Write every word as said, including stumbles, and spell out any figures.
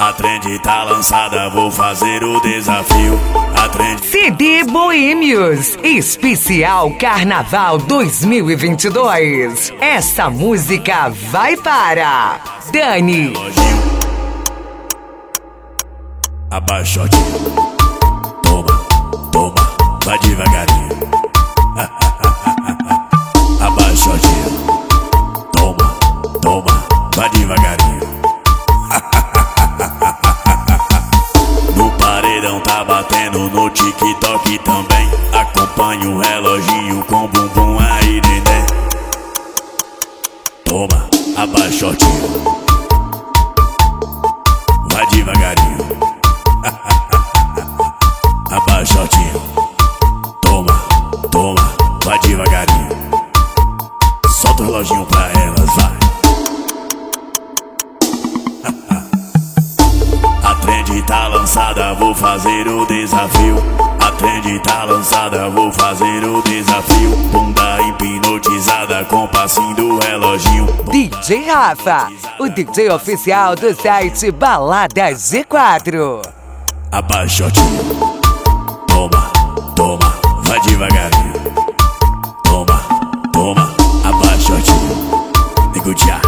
A trend tá lançada, vou fazer o desafio. A trend... C D Boêmios, especial Carnaval dois mil e vinte e dois. Essa música vai para Dani. Abaixa o tiro. Toma, toma, vai devagarinho. Abaixa o tiro. Toma, toma, vai devagarinho. No paredão tá batendo, no TikTok também. Acompanha o reloginho com bumbum aí, neném. Toma, abaixa o tiro. Vai devagarinho. Abaixa o tiro. Toma, toma, vai devagarinho. Solta o reloginho pra elas, vai. A trend tá lançada, vou fazer o desafio. A trend tá lançada, vou fazer o desafio. Bunda hipnotizada com passinho do reloginho. D J Rafa, o D J oficial do site Balada G quatro. Abaixa o tiro. Toma, toma, vai devagarinho. Toma, toma, abaixa o tiro. Nego de ar.